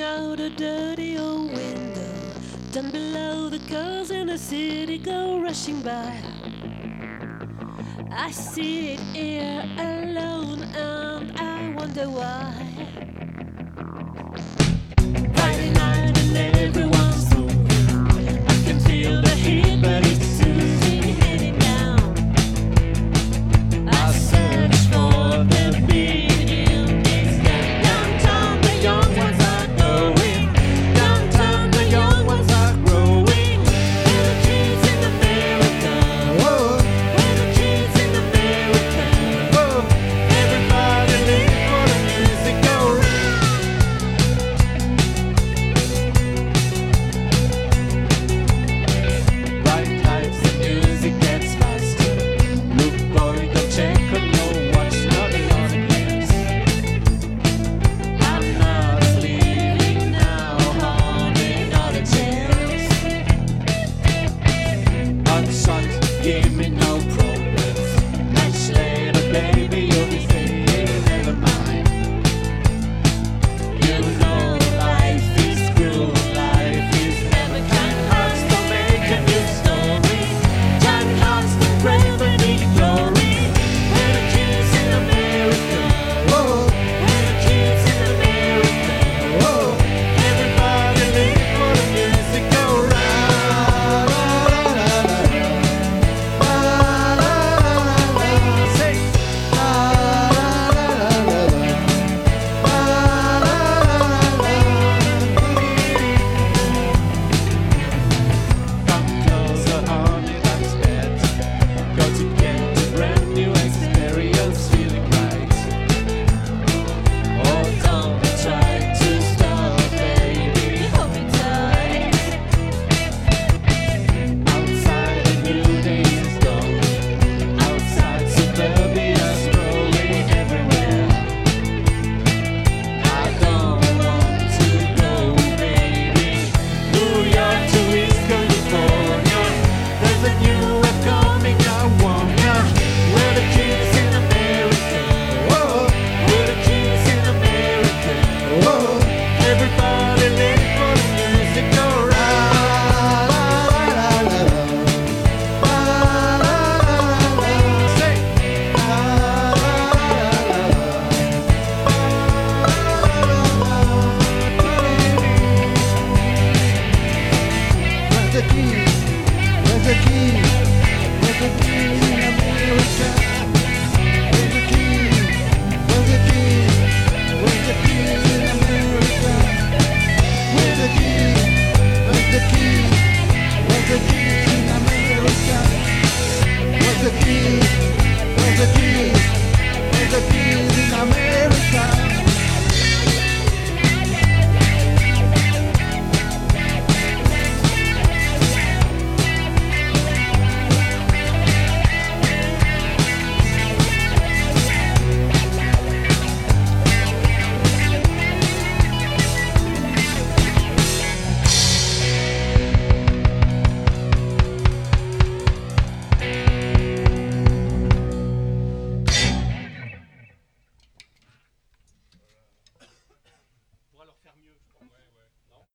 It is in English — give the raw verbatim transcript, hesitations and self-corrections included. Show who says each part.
Speaker 1: out a dirty old window. Down below, the girls in the city go rushing by. I sit here alone and I wonder why. Friday night and everyone's moving. I can feel the heat, but it's soon heading down. I search for the beating. It's downtown, the young ones are going. Downtown, the young ones are growing. We're the kids in America. Whoa. We're the kids in America. Whoa. Everybody live for the music go round. Bright lights, the music gets faster. Look boy, don't check on no watch, nothing on the glass. I'm not leaving now, honey, not a chance. Hot shot, give me no problems. Much later, baby, you'll be saying never mind. You know life is cruel, life is never kind. Hearts don't make a new story. Time hearts don't crave any glory. We're the kids in America. Whoa. We're the kids in America. Whoa. Everybody live for the music go round. Say, come closer, honey, that's better. Got to get a brand new experience, feeling right. Oh, don't try to stop, baby, hold me tight. Outside, a new day is dawning. Outside, suburbia's growing everywhere. I don't want to go, baby. New York to East California. There's a new wave coming, I warn ya. We're the kids in America. Whoa. We're the kids in America. Whoa. Everybody live for the music go round. Say,
Speaker 2: The